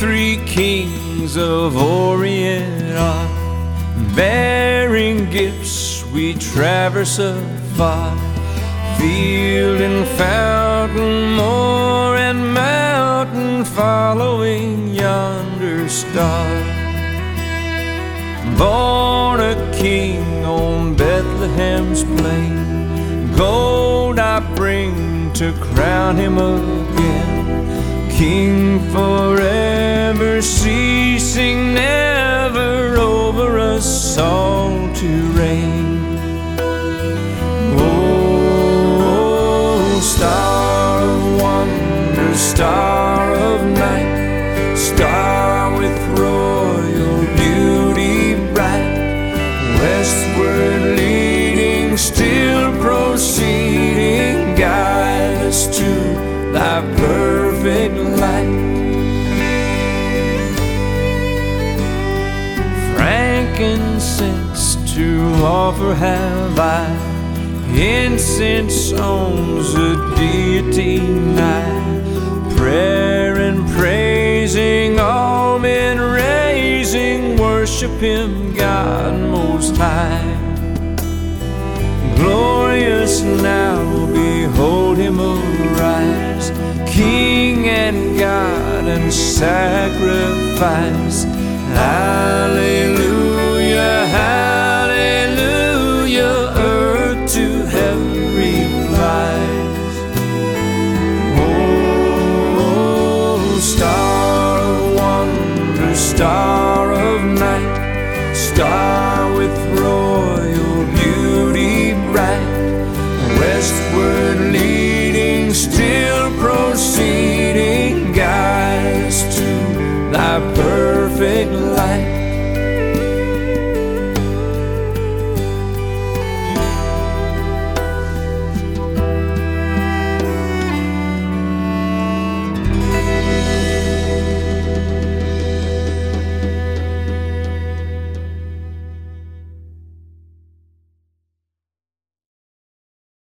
three kings of Orient are, bearing gifts we traverse afar. Field and fountain, moor and mountain, following yonder star. Born a king on Bethlehem's plain, gold I bring to crown him again. King forever, ceasing never, over us all to reign. Oh, star of wonder, star of night, star with royal beauty bright, westward leading, still proceeding, guide us to thy perfect light. Frankincense to offer have I, incense on the deity nigh. Prayer and praising, all men raising, worship him, God most high. Glorious now, behold him arise, King and God and sacrifice. Hallelujah, hallelujah, earth to heaven replies. Oh, star of wonder, star of night, star with royal beauty bright, westward leading, still proceeding, guide us to thy birth.